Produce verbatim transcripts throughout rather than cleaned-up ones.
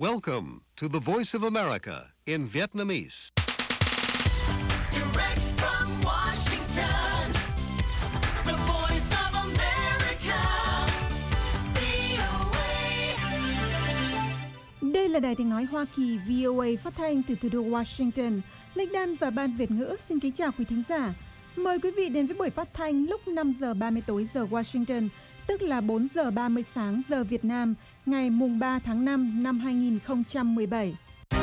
Welcome to the Voice of America in Vietnamese. Direct from Washington, the Voice of America, vê o a. Đây là Đài Tiếng nói Hoa Kỳ vê o a phát thanh từ thủ đô Washington. Lêch Đan và Ban Việt ngữ xin kính chào quý thính giả. Mời quý vị đến với buổi phát thanh lúc năm giờ ba mươi tối giờ Washington, tức là bốn giờ ba mươi sáng giờ Việt Nam, ngày mùng ba tháng năm năm hai nghìn không trăm mười bảy.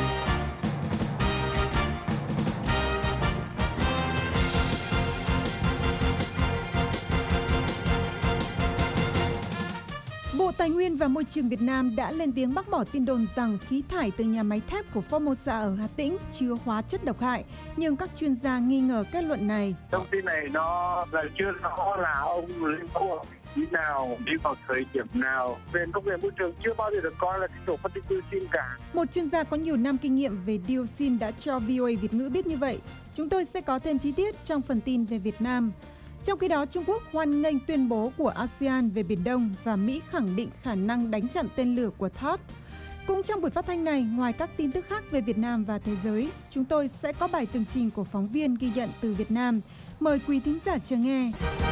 Bộ Tài nguyên và Môi trường Việt Nam đã lên tiếng bác bỏ tin đồn rằng khí thải từ nhà máy thép của Formosa ở Hà Tĩnh chứa hóa chất độc hại, nhưng các chuyên gia nghi ngờ kết luận này. Thông tin này nó là chưa rõ là ông lên mẫu ở vị trí nào, đi vào thời điểm nào. Về công nghệ môi trường chưa bao giờ được coi là cái tổ phân tích dioxin cả. Một chuyên gia có nhiều năm kinh nghiệm về dioxin đã cho vê o a Việt ngữ biết như vậy. Chúng tôi sẽ có thêm chi tiết trong phần tin về Việt Nam. Trong khi đó, Trung Quốc hoan nghênh tuyên bố của a sê an về Biển Đông và Mỹ khẳng định khả năng đánh chặn tên lửa của Thát. Cũng trong buổi phát thanh này, ngoài các tin tức khác về Việt Nam và thế giới, chúng tôi sẽ có bài tường trình của phóng viên ghi nhận từ Việt Nam. Mời quý thính giả chờ nghe.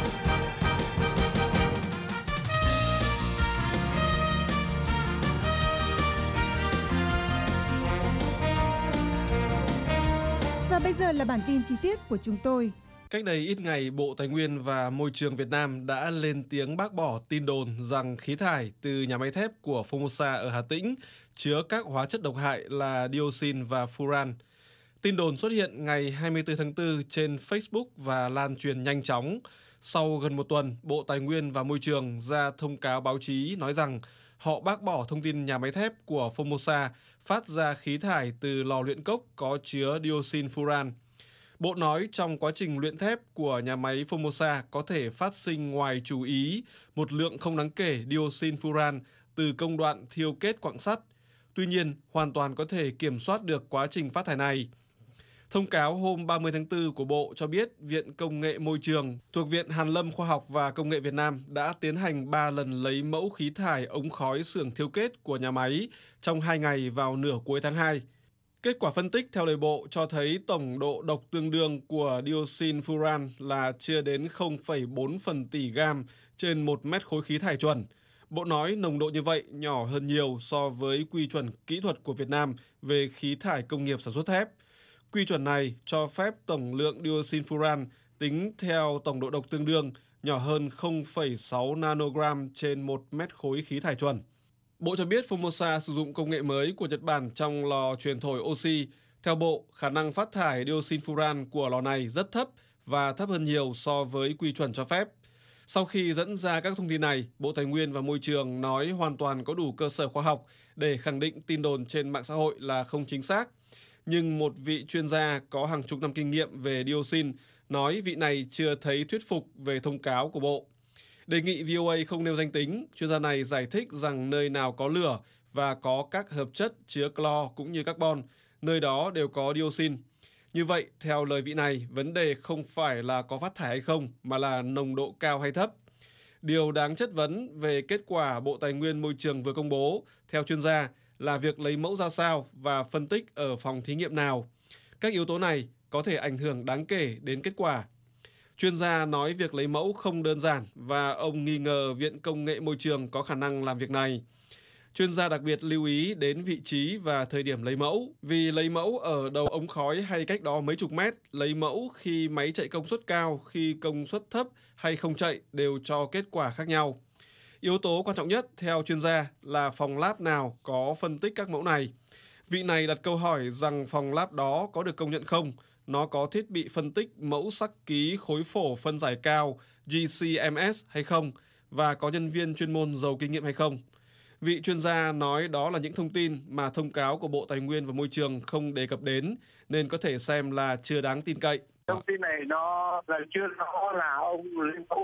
Và bây giờ là bản tin chi tiết của chúng tôi. Cách đây ít ngày, Bộ Tài nguyên và Môi trường Việt Nam đã lên tiếng bác bỏ tin đồn rằng khí thải từ nhà máy thép của Formosa ở Hà Tĩnh chứa các hóa chất độc hại là dioxin và furan. Tin đồn xuất hiện ngày hai mươi tư tháng tư trên Facebook và lan truyền nhanh chóng. Sau gần một tuần, Bộ Tài nguyên và Môi trường ra thông cáo báo chí nói rằng họ bác bỏ thông tin nhà máy thép của Formosa phát ra khí thải từ lò luyện cốc có chứa dioxin furan. Bộ nói trong quá trình luyện thép của nhà máy Formosa có thể phát sinh ngoài chú ý một lượng không đáng kể dioxin furan từ công đoạn thiêu kết quặng sắt. Tuy nhiên, hoàn toàn có thể kiểm soát được quá trình phát thải này. Thông cáo hôm ba mươi tháng tư của Bộ cho biết Viện Công nghệ Môi trường thuộc Viện Hàn lâm Khoa học và Công nghệ Việt Nam đã tiến hành ba lần lấy mẫu khí thải ống khói xưởng thiêu kết của nhà máy trong hai ngày vào nửa cuối tháng hai. Kết quả phân tích theo lời Bộ cho thấy tổng độ độc tương đương của dioxin furan là chưa đến không phẩy bốn phần tỷ gam trên một mét khối khí thải chuẩn. Bộ nói nồng độ như vậy nhỏ hơn nhiều so với quy chuẩn kỹ thuật của Việt Nam về khí thải công nghiệp sản xuất thép. Quy chuẩn này cho phép tổng lượng dioxin furan tính theo tổng độ độc tương đương nhỏ hơn không phẩy sáu nanogram trên một mét khối khí thải chuẩn. Bộ cho biết Formosa sử dụng công nghệ mới của Nhật Bản trong lò truyền thổi oxy. Theo Bộ, khả năng phát thải dioxin furan của lò này rất thấp và thấp hơn nhiều so với quy chuẩn cho phép. Sau khi dẫn ra các thông tin này, Bộ Tài nguyên và Môi trường nói hoàn toàn có đủ cơ sở khoa học để khẳng định tin đồn trên mạng xã hội là không chính xác. Nhưng một vị chuyên gia có hàng chục năm kinh nghiệm về dioxin nói vị này chưa thấy thuyết phục về thông cáo của Bộ. Đề nghị vê o a không nêu danh tính, chuyên gia này giải thích rằng nơi nào có lửa và có các hợp chất chứa clo cũng như carbon, nơi đó đều có dioxin. Như vậy, theo lời vị này, vấn đề không phải là có phát thải hay không, mà là nồng độ cao hay thấp. Điều đáng chất vấn về kết quả Bộ Tài nguyên Môi trường vừa công bố, theo chuyên gia, là việc lấy mẫu ra sao và phân tích ở phòng thí nghiệm nào. Các yếu tố này có thể ảnh hưởng đáng kể đến kết quả. Chuyên gia nói việc lấy mẫu không đơn giản và ông nghi ngờ Viện Công nghệ Môi trường có khả năng làm việc này. Chuyên gia đặc biệt lưu ý đến vị trí và thời điểm lấy mẫu, vì lấy mẫu ở đầu ống khói hay cách đó mấy chục mét, lấy mẫu khi máy chạy công suất cao, khi công suất thấp hay không chạy đều cho kết quả khác nhau. Yếu tố quan trọng nhất, theo chuyên gia, là phòng lab nào có phân tích các mẫu này. Vị này đặt câu hỏi rằng phòng lab đó có được công nhận không? Nó có thiết bị phân tích mẫu sắc ký khối phổ phân giải cao G C M S hay không? Và có nhân viên chuyên môn giàu kinh nghiệm hay không? Vị chuyên gia nói đó là những thông tin mà thông cáo của Bộ Tài nguyên và Môi trường không đề cập đến, nên có thể xem là chưa đáng tin cậy. Thông tin này nó là chưa rõ là ông lên mẫu ở vị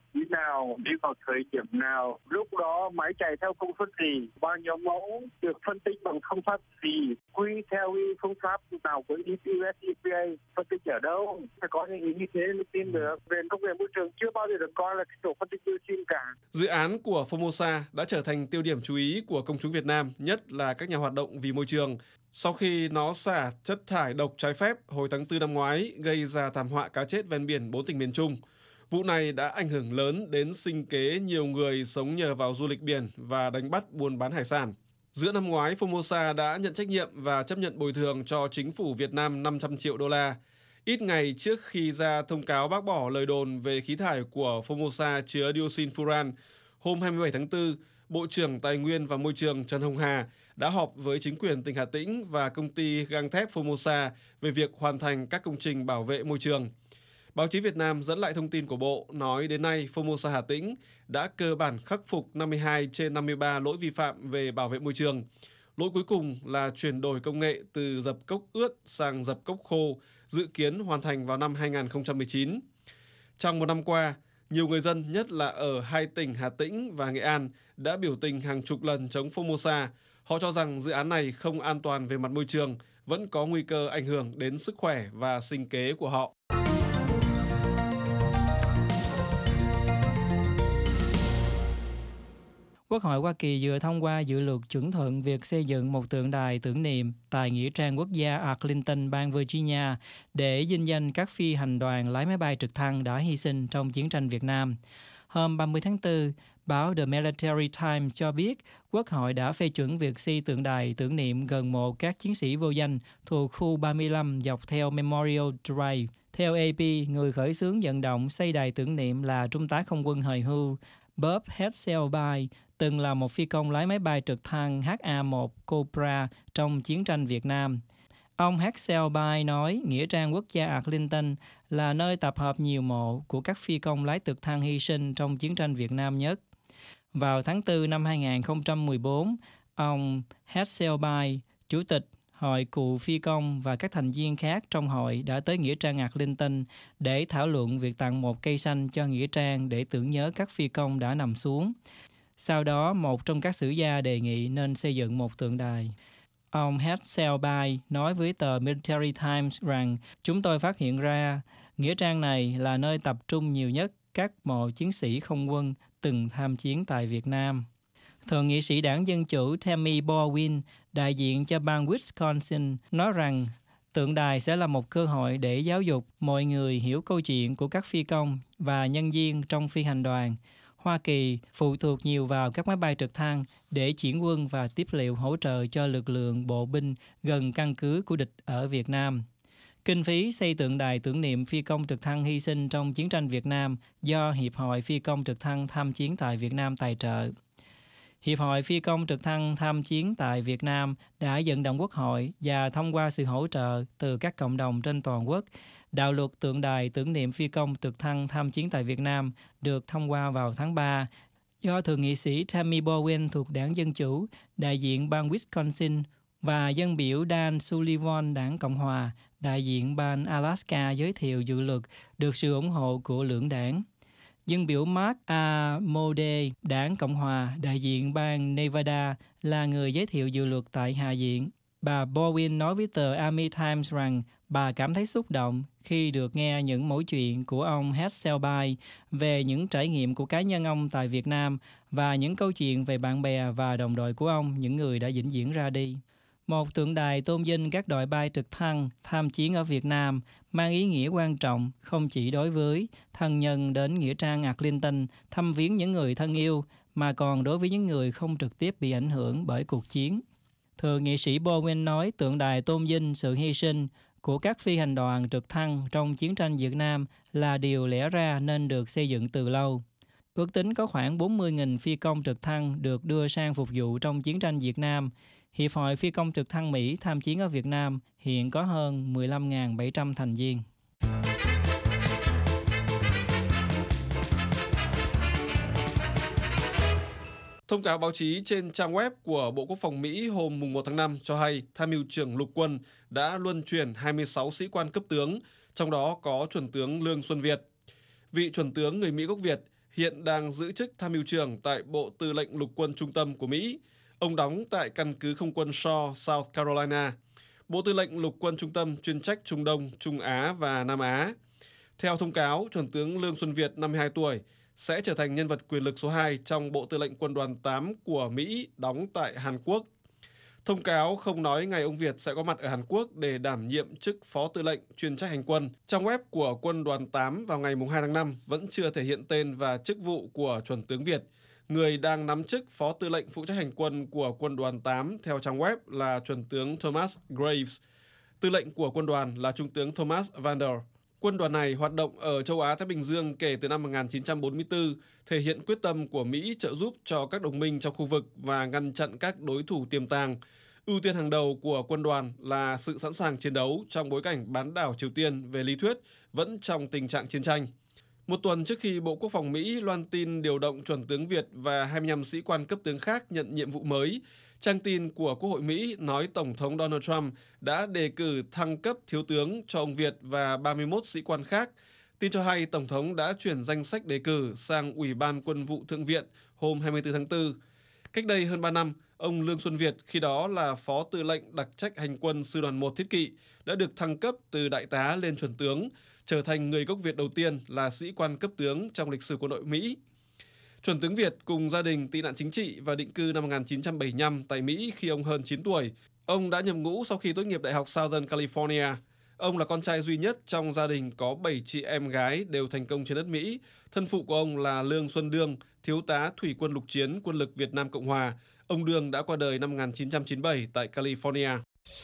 khi nào, đi vào thời điểm nào, lúc đó máy chạy theo công suất gì, bao nhiêu mẫu, được phân tích bằng phương pháp gì, quy theo phương pháp nào của e pê u ét, e pê a, phân tích ở đâu, phải có những ý như thế mới tin được. Về công nghệ môi trường chưa bao giờ được coi là cái tổ phân tích dioxin cả. Dự án của Formosa đã trở thành tiêu điểm chú ý của công chúng Việt Nam, nhất là các nhà hoạt động vì môi trường, sau khi nó xả chất thải độc trái phép hồi tháng tư năm ngoái, gây ra thảm họa cá chết ven biển bốn tỉnh miền Trung. Vụ này đã ảnh hưởng lớn đến sinh kế nhiều người sống nhờ vào du lịch biển và đánh bắt buôn bán hải sản. Giữa năm ngoái, Formosa đã nhận trách nhiệm và chấp nhận bồi thường cho chính phủ Việt Nam năm trăm triệu đô la. Ít ngày trước khi ra thông cáo bác bỏ lời đồn về khí thải của Formosa chứa dioxin furan, hôm hai mươi bảy tháng tư, Bộ trưởng Tài nguyên và Môi trường Trần Hồng Hà đã họp với chính quyền tỉnh Hà Tĩnh và công ty gang thép Formosa về việc hoàn thành các công trình bảo vệ môi trường. Báo chí Việt Nam dẫn lại thông tin của Bộ nói đến nay Formosa Hà Tĩnh đã cơ bản khắc phục năm mươi hai trên năm mươi ba lỗi vi phạm về bảo vệ môi trường. Lỗi cuối cùng là chuyển đổi công nghệ từ dập cốc ướt sang dập cốc khô, dự kiến hoàn thành vào năm hai nghìn không trăm mười chín. Trong một năm qua, nhiều người dân, nhất là ở hai tỉnh Hà Tĩnh và Nghệ An, đã biểu tình hàng chục lần chống Formosa. Họ cho rằng dự án này không an toàn về mặt môi trường, vẫn có nguy cơ ảnh hưởng đến sức khỏe và sinh kế của họ. Quốc hội Hoa Kỳ vừa thông qua dự luật chuẩn thuận việc xây dựng một tượng đài tưởng niệm tại Nghĩa trang quốc gia Arlington, bang Virginia để vinh danh các phi hành đoàn lái máy bay trực thăng đã hy sinh trong chiến tranh Việt Nam. Hôm ba mươi tháng tư, báo The Military Times cho biết Quốc hội đã phê chuẩn việc xây tượng đài tưởng niệm gần mộ các chiến sĩ vô danh thuộc khu ba mươi lăm dọc theo Memorial Drive. Theo a pê, người khởi xướng vận động xây đài tưởng niệm là Trung tá không quân hời hưu Bob Hasselby, từng là một phi công lái máy bay trực thăng H A một Cobra trong chiến tranh Việt Nam. Ông Hasselby nói Nghĩa trang quốc gia Arlington là nơi tập hợp nhiều mộ của các phi công lái trực thăng hy sinh trong chiến tranh Việt Nam nhất. Vào tháng tư năm hai nghìn không trăm mười bốn, ông Hasselby, chủ tịch Hội Cựu Phi công và các thành viên khác trong hội đã tới Nghĩa trang Arlington để thảo luận việc tặng một cây xanh cho Nghĩa trang để tưởng nhớ các phi công đã nằm xuống. Sau đó, một trong các sử gia đề nghị nên xây dựng một tượng đài. Ông Hasselby nói với tờ Military Times rằng chúng tôi phát hiện ra Nghĩa trang này là nơi tập trung nhiều nhất các mộ chiến sĩ không quân từng tham chiến tại Việt Nam. Thượng nghị sĩ đảng Dân Chủ Tammy Baldwin, đại diện cho bang Wisconsin, nói rằng tượng đài sẽ là một cơ hội để giáo dục mọi người hiểu câu chuyện của các phi công và nhân viên trong phi hành đoàn. Hoa Kỳ phụ thuộc nhiều vào các máy bay trực thăng để chuyển quân và tiếp liệu hỗ trợ cho lực lượng bộ binh gần căn cứ của địch ở Việt Nam. Kinh phí xây tượng đài tưởng niệm phi công trực thăng hy sinh trong chiến tranh Việt Nam do Hiệp hội Phi công trực thăng tham chiến tại Việt Nam tài trợ. Hiệp hội Phi công trực thăng tham chiến tại Việt Nam đã vận động Quốc hội và thông qua sự hỗ trợ từ các cộng đồng trên toàn quốc. Đạo luật tượng đài tưởng niệm phi công trực thăng tham chiến tại Việt Nam được thông qua vào tháng ba do Thượng nghị sĩ Tammy Baldwin thuộc đảng Dân Chủ, đại diện bang Wisconsin, và dân biểu Dan Sullivan đảng Cộng Hòa, đại diện bang Alaska giới thiệu dự luật được sự ủng hộ của lưỡng đảng. Dân biểu Mark A. Mode, đảng Cộng Hòa, đại diện bang Nevada, là người giới thiệu dự luật tại Hạ viện. Bà Baldwin nói với tờ Army Times rằng bà cảm thấy xúc động khi được nghe những mẩu chuyện của ông Hasselby về những trải nghiệm của cá nhân ông tại Việt Nam và những câu chuyện về bạn bè và đồng đội của ông, những người đã vĩnh viễn ra đi. Một tượng đài tôn vinh các đội bay trực thăng tham chiến ở Việt Nam mang ý nghĩa quan trọng không chỉ đối với thân nhân đến Nghĩa trang Arlington thăm viếng những người thân yêu, mà còn đối với những người không trực tiếp bị ảnh hưởng bởi cuộc chiến. Thượng nghị sĩ Baldwin nói tượng đài tôn vinh sự hy sinh của các phi hành đoàn trực thăng trong chiến tranh Việt Nam là điều lẽ ra nên được xây dựng từ lâu. Ước tính có khoảng bốn mươi nghìn phi công trực thăng được đưa sang phục vụ trong chiến tranh Việt Nam. Hiệp hội Phi công trực thăng Mỹ tham chiến ở Việt Nam hiện có hơn mười lăm nghìn bảy trăm thành viên. Thông cáo báo chí trên trang web của Bộ Quốc phòng Mỹ hôm một tháng năm cho hay Tham mưu trưởng lục quân đã luân chuyển hai mươi sáu sĩ quan cấp tướng, trong đó có chuẩn tướng Lương Xuân Việt. Vị chuẩn tướng người Mỹ gốc Việt hiện đang giữ chức tham mưu trưởng tại Bộ Tư lệnh Lục quân Trung tâm của Mỹ. Ông đóng tại căn cứ không quân Shaw, South Carolina. Bộ Tư lệnh Lục quân Trung tâm chuyên trách Trung Đông, Trung Á và Nam Á. Theo thông cáo, Chuẩn tướng Lương Xuân Việt, năm mươi hai tuổi, sẽ trở thành nhân vật quyền lực số hai trong Bộ Tư lệnh Quân đoàn tám của Mỹ đóng tại Hàn Quốc. Thông cáo không nói ngày ông Việt sẽ có mặt ở Hàn Quốc để đảm nhiệm chức Phó Tư lệnh chuyên trách hành quân. Trang web của Quân đoàn tám vào ngày hai tháng năm vẫn chưa thể hiện tên và chức vụ của Chuẩn tướng Việt. Người đang nắm chức Phó Tư lệnh phụ trách hành quân của Quân đoàn tám theo trang web là Chuẩn tướng Thomas Graves. Tư lệnh của quân đoàn là Trung tướng Thomas Vander. Quân đoàn này hoạt động ở châu Á Thái Bình Dương kể từ năm một nghìn chín trăm bốn mươi tư, thể hiện quyết tâm của Mỹ trợ giúp cho các đồng minh trong khu vực và ngăn chặn các đối thủ tiềm tàng. Ưu tiên hàng đầu của quân đoàn là sự sẵn sàng chiến đấu trong bối cảnh bán đảo Triều Tiên về lý thuyết vẫn trong tình trạng chiến tranh. Một tuần trước khi Bộ Quốc phòng Mỹ loan tin điều động Chuẩn tướng Việt và hai mươi lăm sĩ quan cấp tướng khác nhận nhiệm vụ mới, trang tin của Quốc hội Mỹ nói Tổng thống Donald Trump đã đề cử thăng cấp thiếu tướng cho ông Việt và ba mươi mốt sĩ quan khác. Tin cho hay Tổng thống đã chuyển danh sách đề cử sang Ủy ban Quân vụ Thượng viện hôm hai mươi tư tháng tư. Cách đây hơn ba năm, ông Lương Xuân Việt, khi đó là Phó Tư lệnh đặc trách hành quân Sư đoàn một Thiết kỵ, đã được thăng cấp từ đại tá lên chuẩn tướng, trở thành người gốc Việt đầu tiên là sĩ quan cấp tướng trong lịch sử quân đội Mỹ. Chuẩn tướng Việt cùng gia đình tị nạn chính trị và định cư năm một nghìn chín trăm bảy mươi lăm tại Mỹ khi ông hơn chín tuổi. Ông đã nhập ngũ sau khi tốt nghiệp Đại học Southern California. Ông là con trai duy nhất trong gia đình có bảy chị em gái đều thành công trên đất Mỹ. Thân phụ của ông là Lương Xuân Đương, thiếu tá thủy quân lục chiến quân lực Việt Nam Cộng Hòa. Ông Đương đã qua đời năm một nghìn chín trăm chín mươi bảy tại California.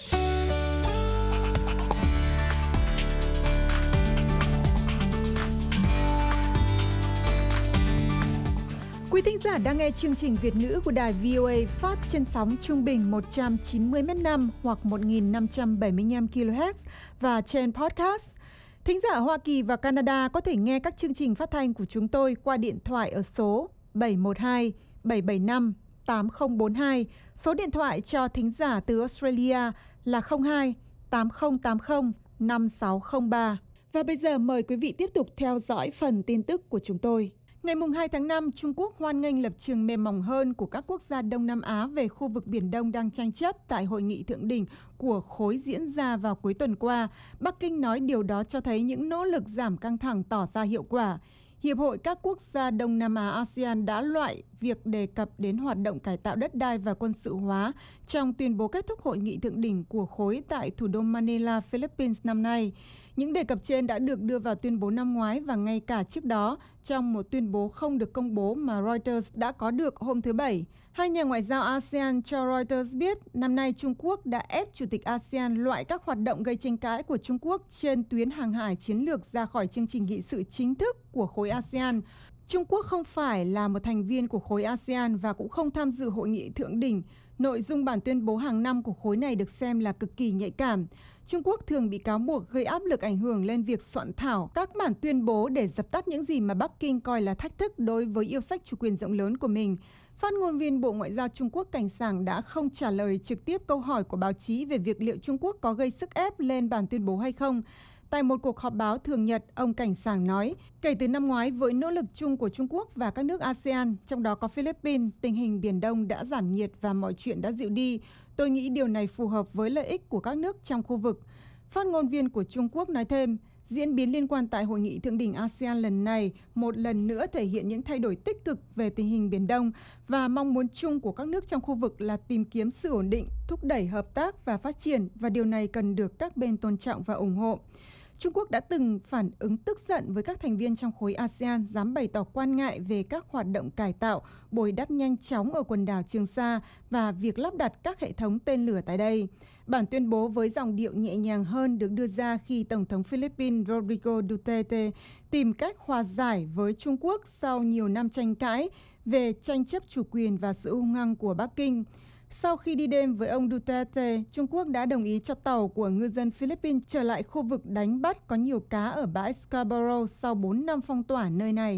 Quý thính giả đang nghe chương trình Việt ngữ của đài vê o a phát trên sóng trung bình một trăm chín mươi mét năm hoặc một nghìn năm trăm bảy mươi lăm ki lô héc và trên podcast. Thính giả ở Hoa Kỳ và Canada có thể nghe các chương trình phát thanh của chúng tôi qua điện thoại ở số bảy một hai bảy bảy năm tám không bốn hai. Số điện thoại cho thính giả từ Australia là không hai tám không tám không năm sáu không ba. Và bây giờ mời quý vị tiếp tục theo dõi phần tin tức của chúng tôi. Ngày hai tháng năm, Trung Quốc hoan nghênh lập trường mềm mỏng hơn của các quốc gia Đông Nam Á về khu vực Biển Đông đang tranh chấp tại hội nghị thượng đỉnh của khối diễn ra vào cuối tuần qua. Bắc Kinh nói điều đó cho thấy những nỗ lực giảm căng thẳng tỏ ra hiệu quả. Hiệp hội các quốc gia Đông Nam Á a sê an đã loại việc đề cập đến hoạt động cải tạo đất đai và quân sự hóa trong tuyên bố kết thúc hội nghị thượng đỉnh của khối tại thủ đô Manila, Philippines năm nay. Những đề cập trên đã được đưa vào tuyên bố năm ngoái và ngay cả trước đó trong một tuyên bố không được công bố mà Reuters đã có được hôm thứ Bảy. Hai nhà ngoại giao a sê an cho Reuters biết năm nay Trung Quốc đã ép Chủ tịch a sê an loại các hoạt động gây tranh cãi của Trung Quốc trên tuyến hàng hải chiến lược ra khỏi chương trình nghị sự chính thức của khối a sê an. Trung Quốc không phải là một thành viên của khối a sê an và cũng không tham dự hội nghị thượng đỉnh. Nội dung bản tuyên bố hàng năm của khối này được xem là cực kỳ nhạy cảm. Trung Quốc thường bị cáo buộc gây áp lực ảnh hưởng lên việc soạn thảo các bản tuyên bố để dập tắt những gì mà Bắc Kinh coi là thách thức đối với yêu sách chủ quyền rộng lớn của mình. Phát ngôn viên Bộ Ngoại giao Trung Quốc Cảnh Sảng đã không trả lời trực tiếp câu hỏi của báo chí về việc liệu Trung Quốc có gây sức ép lên bản tuyên bố hay không. Tại một cuộc họp báo thường nhật, ông Cảnh Sảng nói, kể từ năm ngoái với nỗ lực chung của Trung Quốc và các nước a sê an, trong đó có Philippines, tình hình Biển Đông đã giảm nhiệt và mọi chuyện đã dịu đi. Tôi nghĩ điều này phù hợp với lợi ích của các nước trong khu vực. Phát ngôn viên của Trung Quốc nói thêm, diễn biến liên quan tại hội nghị thượng đỉnh a sê an lần này một lần nữa thể hiện những thay đổi tích cực về tình hình Biển Đông và mong muốn chung của các nước trong khu vực là tìm kiếm sự ổn định, thúc đẩy hợp tác và phát triển, và điều này cần được các bên tôn trọng và ủng hộ. Trung Quốc đã từng phản ứng tức giận với các thành viên trong khối a sê an dám bày tỏ quan ngại về các hoạt động cải tạo, bồi đắp nhanh chóng ở quần đảo Trường Sa và việc lắp đặt các hệ thống tên lửa tại đây. Bản tuyên bố với giọng điệu nhẹ nhàng hơn được đưa ra khi Tổng thống Philippines Rodrigo Duterte tìm cách hòa giải với Trung Quốc sau nhiều năm tranh cãi về tranh chấp chủ quyền và sự hung hăng của Bắc Kinh. Sau khi đi đêm với ông Duterte, Trung Quốc đã đồng ý cho tàu của ngư dân Philippines trở lại khu vực đánh bắt có nhiều cá ở bãi Scarborough sau bốn năm phong tỏa nơi này.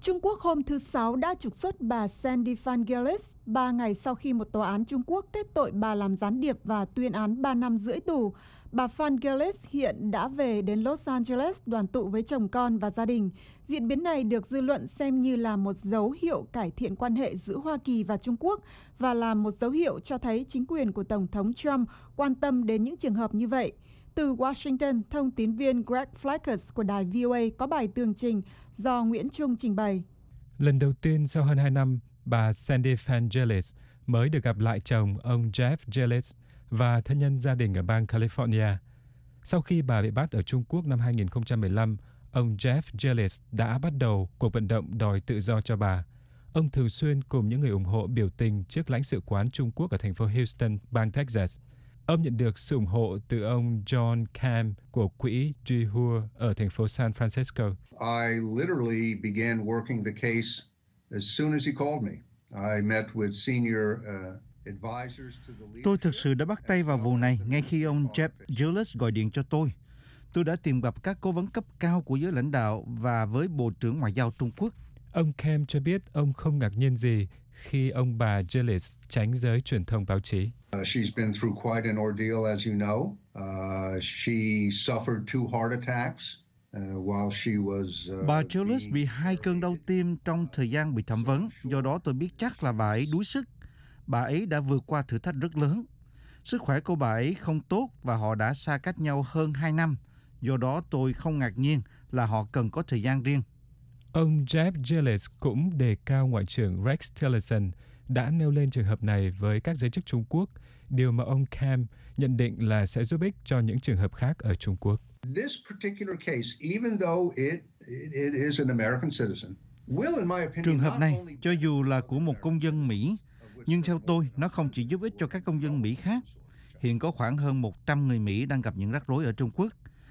Trung Quốc hôm thứ Sáu đã trục xuất bà Sandy Vangelis ba ngày sau khi một tòa án Trung Quốc kết tội bà làm gián điệp và tuyên án ba năm rưỡi tù. Bà Vangelis hiện đã về đến Los Angeles đoàn tụ với chồng con và gia đình. Diễn biến này được dư luận xem như là một dấu hiệu cải thiện quan hệ giữa Hoa Kỳ và Trung Quốc và là một dấu hiệu cho thấy chính quyền của Tổng thống Trump quan tâm đến những trường hợp như vậy. Từ Washington, thông tín viên Greg Flackers của đài vê o a có bài tường trình do Nguyễn Trung trình bày. Lần đầu tiên sau hơn hai năm, bà Sandy Vangelis mới được gặp lại chồng ông Jeff Gillis và thân nhân gia đình ở bang California. Sau khi bà bị bắt ở Trung Quốc năm hai nghìn không trăm mười lăm, ông Jeff Gillis đã bắt đầu cuộc vận động đòi tự do cho bà. Ông thường xuyên cùng những người ủng hộ biểu tình trước lãnh sự quán Trung Quốc ở thành phố Houston, bang Texas. Ông nhận được sự ủng hộ từ ông John Cam của quỹ Juhur ở thành phố San Francisco. I literally began working the case as soon as he called me. I met with senior uh, advisors to the leadership. Tôi thực sự đã bắt tay vào vụ này ngay khi ông Jeff Gillis gọi điện cho tôi. Tôi đã tìm gặp các cố vấn cấp cao của giới lãnh đạo và với Bộ trưởng Ngoại giao Trung Quốc. Ông Cam cho biết ông không ngạc nhiên gì khi ông bà Gillis tránh giới truyền thông báo chí. Uh, she's been through quite an ordeal, as you know. Uh, she suffered two heart attacks uh, while she was. Uh, Bà Gillis bị hai cơn đau tim trong thời gian bị thẩm vấn, do đó tôi biết chắc là bà ấy đuối sức. Bà ấy đã vượt qua thử thách rất lớn. Sức khỏe của bà ấy không tốt và họ đã xa cách nhau hơn hai năm. Do đó tôi không ngạc nhiên là họ cần có thời gian riêng. Ông Jeff Gillis cũng đề cao Ngoại trưởng Rex Tillerson đã nêu lên trường hợp này với các giới chức Trung Quốc, điều mà ông Cam nhận định là sẽ giúp ích cho những trường hợp khác ở Trung Quốc. This particular case, even though it, it, it is an American citizen, will, in my opinion, Trường hợp not này, only cho dù là của một công dân Mỹ, nhưng theo tôi, nó không chỉ giúp ích cho các công dân Mỹ khác. Hiện có khoảng hơn một trăm người Mỹ đang gặp những rắc rối ở Trung Quốc,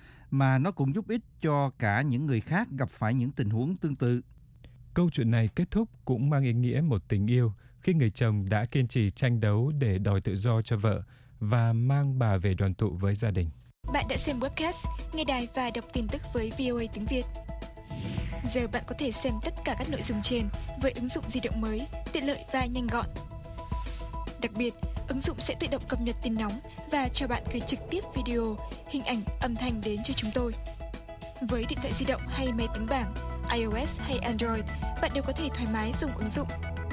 mà nó cũng giúp ích cho cả những người khác gặp phải những tình huống tương tự. Câu chuyện này kết thúc cũng mang ý nghĩa một tình yêu khi người chồng đã kiên trì tranh đấu để đòi tự do cho vợ và mang bà về đoàn tụ với gia đình. Bạn đã xem webcast, nghe đài và đọc tin tức với vê o a tiếng Việt. Giờ bạn có thể xem tất cả các nội dung trên với ứng dụng di động mới, tiện lợi và nhanh gọn. Đặc biệt, ứng dụng sẽ tự động cập nhật tin nóng và cho bạn gửi trực tiếp video, hình ảnh, âm thanh đến cho chúng tôi. Với điện thoại di động hay máy tính bảng, iOS hay Android, bạn đều có thể thoải mái dùng ứng dụng.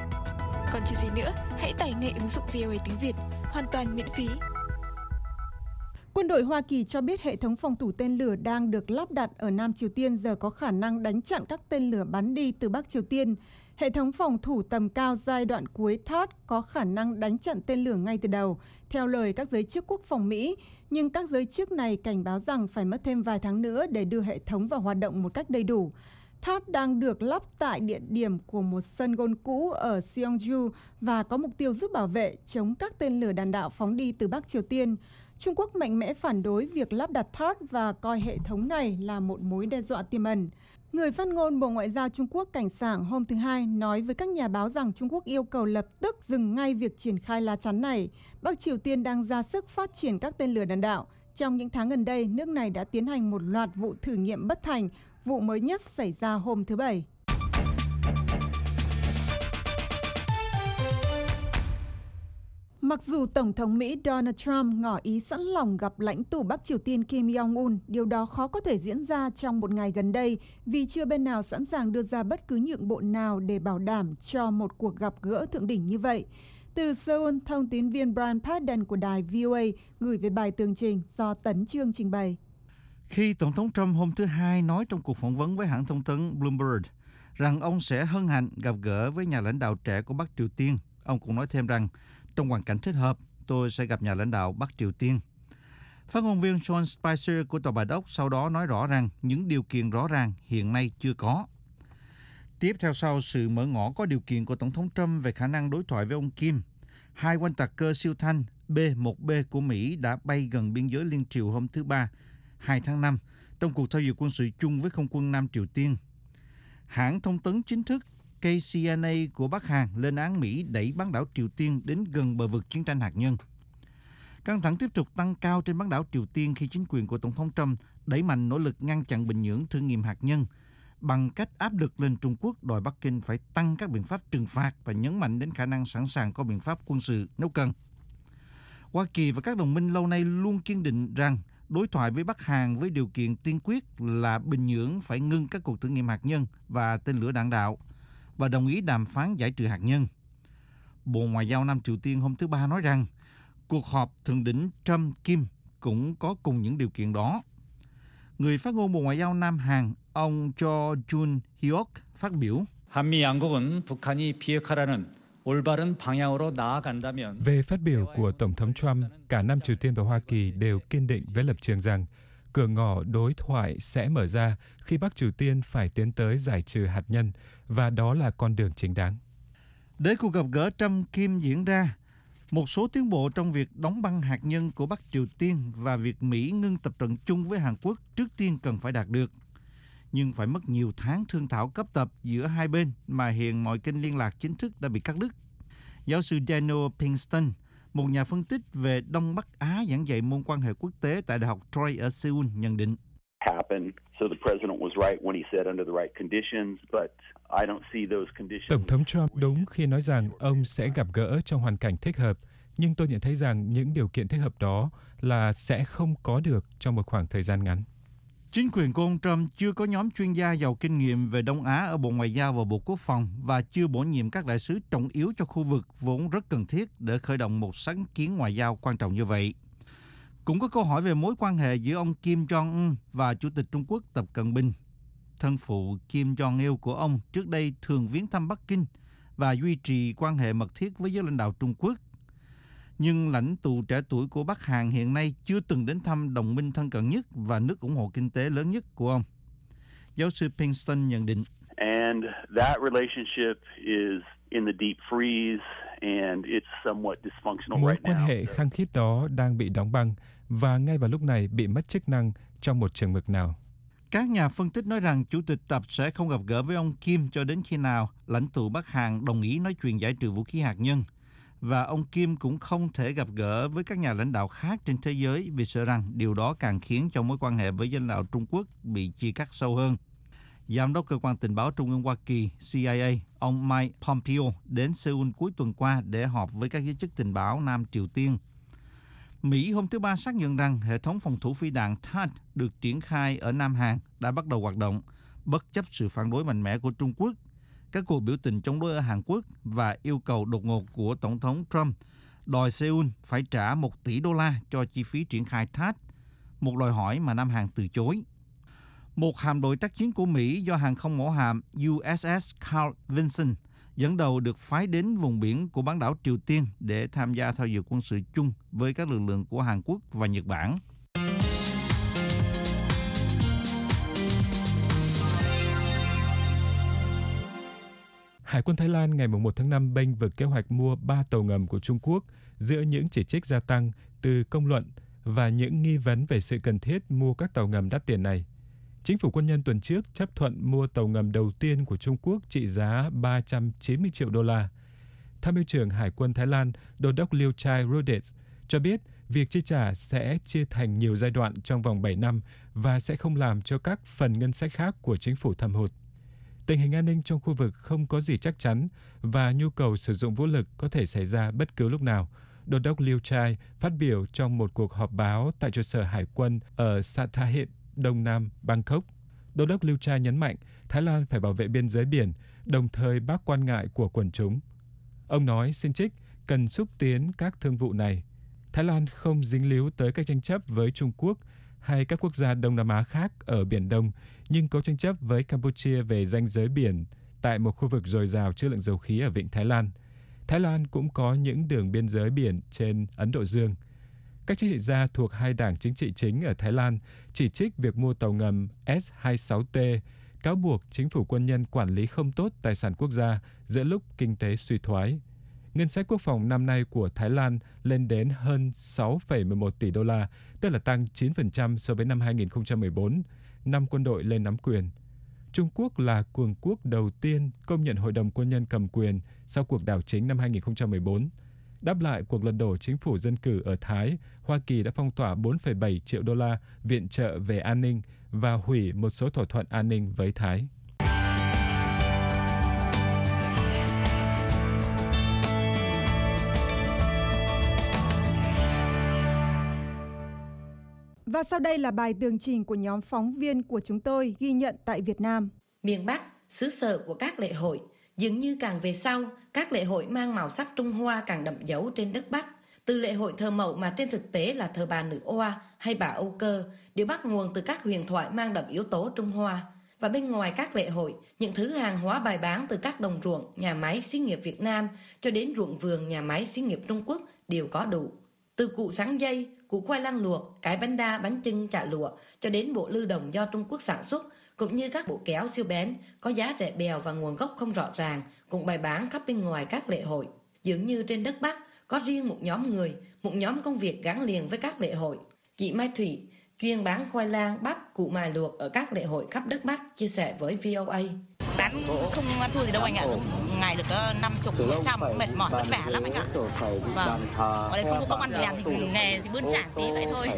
Còn chờ gì nữa, hãy tải ngay ứng dụng vê o a tiếng Việt, hoàn toàn miễn phí. Quân đội Hoa Kỳ cho biết hệ thống phòng thủ tên lửa đang được lắp đặt ở Nam Triều Tiên giờ có khả năng đánh chặn các tên lửa bắn đi từ Bắc Triều Tiên. Hệ thống phòng thủ tầm cao giai đoạn cuối THAAD có khả năng đánh chặn tên lửa ngay từ đầu, theo lời các giới chức quốc phòng Mỹ. Nhưng các giới chức này cảnh báo rằng phải mất thêm vài tháng nữa để đưa hệ thống vào hoạt động một cách đầy đủ. THAAD đang được lắp tại địa điểm của một sân golf cũ ở Seongju và có mục tiêu giúp bảo vệ chống các tên lửa đạn đạo phóng đi từ Bắc Triều Tiên. Trung Quốc mạnh mẽ phản đối việc lắp đặt THAAD và coi hệ thống này là một mối đe dọa tiềm ẩn. Người phát ngôn Bộ Ngoại giao Trung Quốc Cảnh Sảng hôm thứ Hai nói với các nhà báo rằng Trung Quốc yêu cầu lập tức dừng ngay việc triển khai lá chắn này. Bắc Triều Tiên đang ra sức phát triển các tên lửa đạn đạo. Trong những tháng gần đây, nước này đã tiến hành một loạt vụ thử nghiệm bất thành. Vụ mới nhất xảy ra hôm thứ Bảy. Mặc dù Tổng thống Mỹ Donald Trump ngỏ ý sẵn lòng gặp lãnh tụ Bắc Triều Tiên Kim Jong-un, điều đó khó có thể diễn ra trong một ngày gần đây vì chưa bên nào sẵn sàng đưa ra bất cứ nhượng bộ nào để bảo đảm cho một cuộc gặp gỡ thượng đỉnh như vậy. Từ Seoul, thông tín viên Brian Padden của đài vê o a gửi về bài tường trình do Tấn Chương trình bày. Khi Tổng thống Trump hôm thứ Hai nói trong cuộc phỏng vấn với hãng thông tấn Bloomberg rằng ông sẽ hân hạnh gặp gỡ với nhà lãnh đạo trẻ của Bắc Triều Tiên, ông cũng nói thêm rằng trong hoàn cảnh thích hợp, tôi sẽ gặp nhà lãnh đạo Bắc Triều Tiên. Phát ngôn viên Sean Spicer của Tòa Bạch Ốc sau đó nói rõ rằng những điều kiện rõ ràng hiện nay chưa có. Tiếp theo sau sự mở ngỏ có điều kiện của Tổng thống Trump về khả năng đối thoại với ông Kim, hai oanh tạc cơ siêu thanh B một B của Mỹ đã bay gần biên giới liên triều hôm thứ Ba, hai tháng năm, trong cuộc thao dượt quân sự chung với không quân Nam Triều Tiên. Hãng thông tấn chính thức K C N A của Bắc Hàn lên án Mỹ đẩy bán đảo Triều Tiên đến gần bờ vực chiến tranh hạt nhân. Căng thẳng tiếp tục tăng cao trên bán đảo Triều Tiên khi chính quyền của Tổng thống Trump đẩy mạnh nỗ lực ngăn chặn Bình Nhưỡng thử nghiệm hạt nhân, bằng cách áp lực lên Trung Quốc đòi Bắc Kinh phải tăng các biện pháp trừng phạt và nhấn mạnh đến khả năng sẵn sàng có biện pháp quân sự nếu cần. Hoa Kỳ và các đồng minh lâu nay luôn kiên định rằng đối thoại với Bắc Hàn với điều kiện tiên quyết là Bình Nhưỡng phải ngưng các cuộc thử nghiệm hạt nhân và tên lửa đạn đạo và đồng ý đàm phán giải trừ hạt nhân. Bộ Ngoại giao Nam Triều Tiên hôm thứ Ba nói rằng cuộc họp thượng đỉnh Trump-Kim cũng có cùng những điều kiện đó. Người phát ngôn Bộ Ngoại giao Nam Hàn, ông Cho Jun-hyuk phát biểu. 한미 양국은 북한이 비핵화라는 올바른 방향으로 나아간다면 Về phát biểu của Tổng thống Trump, cả Nam Triều Tiên và Hoa Kỳ đều kiên định với lập trường rằng cửa ngõ đối thoại sẽ mở ra khi Bắc Triều Tiên phải tiến tới giải trừ hạt nhân và đó là con đường chính đáng. Để cuộc gặp gỡ Trump-Kim diễn ra, một số tiến bộ trong việc đóng băng hạt nhân của Bắc Triều Tiên và việc Mỹ ngưng tập trận chung với Hàn Quốc trước tiên cần phải đạt được. Nhưng phải mất nhiều tháng thương thảo cấp tập giữa hai bên mà hiện mọi kênh liên lạc chính thức đã bị cắt đứt. Giáo sư Daniel Pinkston, một nhà phân tích về Đông Bắc Á giảng dạy môn quan hệ quốc tế tại Đại học Troy ở Seoul nhận định. Tổng thống Trump đúng khi nói rằng ông sẽ gặp gỡ trong hoàn cảnh thích hợp, nhưng tôi nhận thấy rằng những điều kiện thích hợp đó là sẽ không có được trong một khoảng thời gian ngắn. Chính quyền của ông Trump chưa có nhóm chuyên gia giàu kinh nghiệm về Đông Á ở Bộ Ngoại giao và Bộ Quốc phòng và chưa bổ nhiệm các đại sứ trọng yếu cho khu vực vốn rất cần thiết để khởi động một sáng kiến ngoại giao quan trọng như vậy. Cũng có câu hỏi về mối quan hệ giữa ông Kim Jong-un và Chủ tịch Trung Quốc Tập Cận Bình. Thân phụ Kim Jong-il của ông trước đây thường viếng thăm Bắc Kinh và duy trì quan hệ mật thiết với giới lãnh đạo Trung Quốc. Nhưng lãnh tụ trẻ tuổi của Bắc Hàn hiện nay chưa từng đến thăm đồng minh thân cận nhất và nước ủng hộ kinh tế lớn nhất của ông. Giáo sư Pinkston nhận định. And that relationship is in the deep freeze and it's somewhat dysfunctional Mối right quan now. hệ khăng khít đó đang bị đóng băng và ngay vào lúc này bị mất chức năng trong một chừng mực nào. Các nhà phân tích nói rằng Chủ tịch Tập sẽ không gặp gỡ với ông Kim cho đến khi nào lãnh tụ Bắc Hàn đồng ý nói chuyện giải trừ vũ khí hạt nhân. Và ông Kim cũng không thể gặp gỡ với các nhà lãnh đạo khác trên thế giới vì sợ rằng điều đó càng khiến cho mối quan hệ với lãnh đạo Trung Quốc bị chia cắt sâu hơn. Giám đốc Cơ quan Tình báo Trung ương Hoa Kỳ C I A, ông Mike Pompeo đến Seoul cuối tuần qua để họp với các giới chức tình báo Nam Triều Tiên. Mỹ hôm thứ Ba xác nhận rằng hệ thống phòng thủ phi đạn T H A D được triển khai ở Nam Hàn đã bắt đầu hoạt động, bất chấp sự phản đối mạnh mẽ của Trung Quốc, các cuộc biểu tình chống đối ở Hàn Quốc và yêu cầu đột ngột của Tổng thống Trump đòi Seoul phải trả một tỷ đô la cho chi phí triển khai T H A D, một đòi hỏi mà Nam Hàn từ chối. Một hạm đội tác chiến của Mỹ do hàng không mẫu hạm U S S Carl Vinson dẫn đầu được phái đến vùng biển của bán đảo Triều Tiên để tham gia thao dượt quân sự chung với các lực lượng của Hàn Quốc và Nhật Bản. Hải quân Thái Lan ngày một tháng năm bênh vực kế hoạch mua ba tàu ngầm của Trung Quốc giữa những chỉ trích gia tăng từ công luận và những nghi vấn về sự cần thiết mua các tàu ngầm đắt tiền này. Chính phủ quân nhân tuần trước chấp thuận mua tàu ngầm đầu tiên của Trung Quốc trị giá ba trăm chín mươi triệu đô la. Tham mưu trưởng Hải quân Thái Lan, Đô đốc Liu Chai Rudet cho biết việc chi trả sẽ chia thành nhiều giai đoạn trong vòng bảy năm và sẽ không làm cho các phần ngân sách khác của chính phủ thâm hụt. Tình hình an ninh trong khu vực không có gì chắc chắn và nhu cầu sử dụng vũ lực có thể xảy ra bất cứ lúc nào. Đô đốc Liu Chai phát biểu trong một cuộc họp báo tại trụ sở Hải quân ở Sattahip, Đông Nam Bangkok. Đô đốc Liu Chai nhấn mạnh Thái Lan phải bảo vệ biên giới biển, đồng thời bác quan ngại của quần chúng. Ông nói xin trích cần xúc tiến các thương vụ này. Thái Lan không dính líu tới các tranh chấp với Trung Quốc hay các quốc gia Đông Nam Á khác ở Biển Đông, nhưng có tranh chấp với Campuchia về ranh giới biển tại một khu vực dồi dào trữ lượng dầu khí ở Vịnh Thái Lan. Thái Lan cũng có những đường biên giới biển trên Ấn Độ Dương. Các chính trị gia thuộc hai đảng chính trị chính ở Thái Lan chỉ trích việc mua tàu ngầm S hai mươi sáu T, cáo buộc chính phủ quân nhân quản lý không tốt tài sản quốc gia giữa lúc kinh tế suy thoái. Ngân sách quốc phòng năm nay của Thái Lan lên đến hơn sáu phẩy mười một tỷ đô la, tức là tăng chín phần trăm so với năm hai nghìn không trăm mười bốn, năm quân đội lên nắm quyền. Trung Quốc là cường quốc đầu tiên công nhận Hội đồng Quân nhân cầm quyền sau cuộc đảo chính năm hai nghìn không trăm mười bốn. Đáp lại cuộc lật đổ chính phủ dân cử ở Thái, Hoa Kỳ đã phong tỏa bốn phẩy bảy triệu đô la viện trợ về an ninh và hủy một số thỏa thuận an ninh với Thái. Và sau đây là bài tường trình của nhóm phóng viên của chúng tôi ghi nhận tại Việt Nam. Miền Bắc, xứ sở của các lễ hội, dường như càng về sau, các lễ hội mang màu sắc Trung Hoa càng đậm dấu trên đất Bắc. Từ lễ hội thờ Mậu mà trên thực tế là thờ bà Nữ Oa hay bà Âu Cơ, đều bắt nguồn từ các huyền thoại mang đậm yếu tố Trung Hoa. Và bên ngoài các lễ hội, những thứ hàng hóa bày bán từ các đồng ruộng, nhà máy xí nghiệp Việt Nam cho đến ruộng vườn, nhà máy xí nghiệp Trung Quốc đều có đủ. Từ củ sắn dây, củ khoai lang luộc, cái bánh đa, bánh chưng, chả lụa cho đến bộ lư đồng do Trung Quốc sản xuất, cũng như các bộ kéo siêu bén có giá rẻ bèo và nguồn gốc không rõ ràng cũng bày bán khắp bên ngoài các lễ hội. Dường như trên đất Bắc có riêng một nhóm người, một nhóm công việc gắn liền với các lễ hội. Chị Mai Thủy, chuyên bán khoai lang, bắp, củ mài luộc ở các lễ hội khắp đất Bắc, chia sẻ với vê o a. Bán không ăn thua gì đâu anh ạ, ngày được năm chục trăm, mệt mỏi vất vả lắm anh ạ. Vâng, ở đây không có công ăn việc làm thì nghề thì bươn chải tí vậy thôi.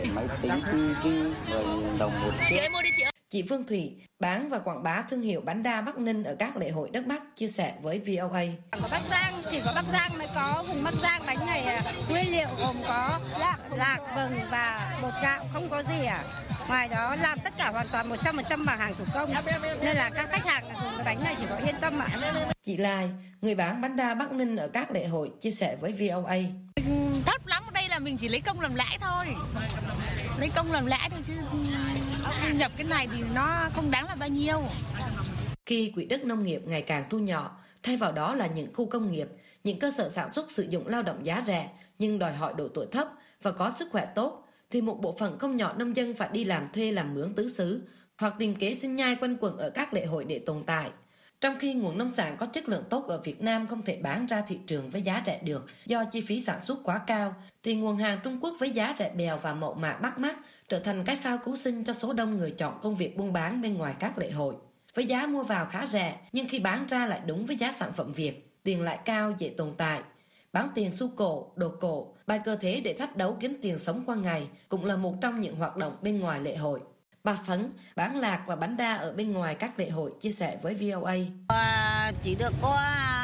Chị ơi mua đi chị ơi. Chị Phương Thủy bán và quảng bá thương hiệu bánh đa Bắc Ninh ở các lễ hội đất Bắc, chia sẻ với vê o a. Ở Bắc Giang chỉ có Bắc Giang mới có, vùng Bắc Giang bánh này nguyên liệu gồm có lạc, lạc vừng và bột gạo, không có gì à. Ngoài đó làm tất cả hoàn toàn một trăm phần trăm bằng hàng thủ công, nên là các khách hàng dùng cái bánh này chỉ có yên tâm ạ. Chị Lai, người bán bánh đa Bắc Ninh ở các lễ hội, chia sẻ với vê o a. Tốt lắm, đây là mình chỉ lấy công làm lãi thôi. Lấy công làm lãi thôi chứ nhập cái này thì nó không đáng là bao nhiêu. Khi quỹ đất nông nghiệp ngày càng thu nhỏ, thay vào đó là những khu công nghiệp, những cơ sở sản xuất sử dụng lao động giá rẻ nhưng đòi hỏi độ tuổi thấp và có sức khỏe tốt, thì một bộ phận không nhỏ nông dân phải đi làm thuê làm mướn tứ xứ hoặc tìm kế sinh nhai quanh quẩn ở các lễ hội để tồn tại. Trong khi nguồn nông sản có chất lượng tốt ở Việt Nam không thể bán ra thị trường với giá rẻ được do chi phí sản xuất quá cao, thì nguồn hàng Trung Quốc với giá rẻ bèo và mậu mạc bắt mắt trở thành cái phao cứu sinh cho số đông người chọn công việc buôn bán bên ngoài các lễ hội. Với giá mua vào khá rẻ, nhưng khi bán ra lại đúng với giá sản phẩm Việt, tiền lại cao, dễ tồn tại. Bán tiền xu cổ, đồ cổ, bài cơ thế để thách đấu kiếm tiền sống qua ngày cũng là một trong những hoạt động bên ngoài lễ hội. Bà Phấn bán lạc và bánh đa ở bên ngoài các lễ hội, chia sẻ với vê o a. À, chỉ được có,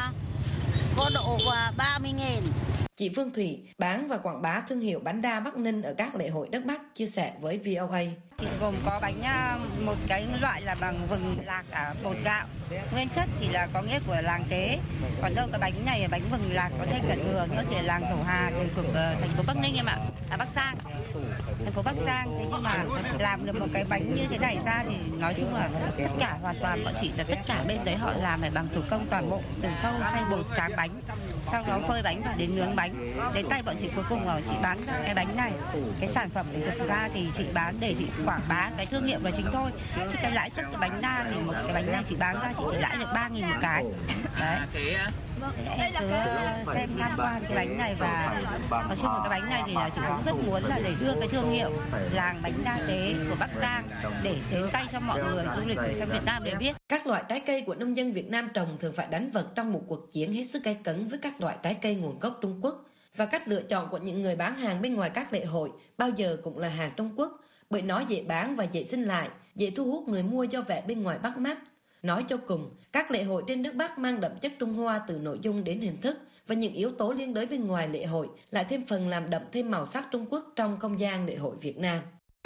có độ ba mươi nghìn. Chị Phương Thủy bán và quảng bá thương hiệu bánh đa Bắc Ninh ở các lễ hội đất Bắc, chia sẻ với vê o a. Thì gồm có bánh một cái loại là bằng vừng, lạc, cả bột gạo. Nguyên chất thì là có nghĩa của làng Kế. Còn đâu cái bánh này là bánh vừng lạc có thêm cả dừa nữa thì là làng Thổ Hà thuộc thành phố Bắc Ninh em ạ. À Bắc Giang. Thành phố Bắc Giang. Thế nhưng mà làm được một cái bánh như thế này ra thì nói chung là tất cả hoàn toàn bọn chị là tất cả bên đấy họ làm này bằng thủ công toàn bộ, từ khâu xay bột tráng bánh, sau đó phơi bánh và đến nướng bánh. Đến tay bọn chị cuối cùng là chị bán ra cái bánh này. Cái sản phẩm này thực ra thì chị bán để chị quảng bá cái thương hiệu là chính thôi. Chứ cái lãi suất cái bánh đa thì một cái bánh này chị bán ra chị chỉ lãi được ba nghìn một cái. Đấy. Em cứ xem tham quan cái bánh này và nói chung là cái bánh này thì là chị cũng rất muốn là để đưa cái thương hiệu làng bánh đa Tế của Bắc Giang để đến tay cho mọi người du lịch ở trong Việt Nam để biết. Các loại trái cây của nông dân Việt Nam trồng thường phải đánh vật trong một cuộc chiến hết sức gay cấn với các loại trái cây nguồn gốc Trung Quốc. Và cách lựa chọn của những người bán hàng bên ngoài các lễ hội bao giờ cũng là hàng Trung Quốc, bởi nó dễ bán và dễ xin lại, dễ thu hút người mua do vẻ bên ngoài bắt mắt. Nói cho cùng, các lễ hội trên nước Bắc mang đậm chất Trung Hoa từ nội dung đến hình thức, và những yếu tố liên đới bên ngoài lễ hội lại thêm phần làm đậm thêm màu sắc Trung Quốc trong không gian lễ hội Việt Nam.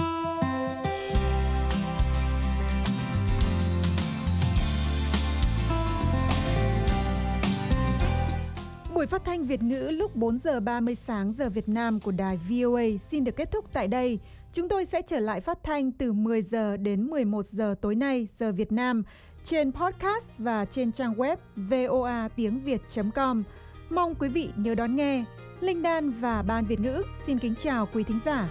Buổi phát thanh Việt ngữ lúc bốn giờ ba mươi sáng giờ Việt Nam của đài vê o a xin được kết thúc tại đây. Chúng tôi sẽ trở lại phát thanh từ mười giờ đến mười một giờ tối nay giờ Việt Nam trên podcast và trên trang web voa tiếng việt chấm com. Mong quý vị nhớ đón nghe. Linh Đan và Ban Việt ngữ xin kính chào quý thính giả.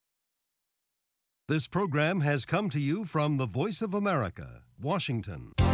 This program has come to you from the Voice of America, Washington.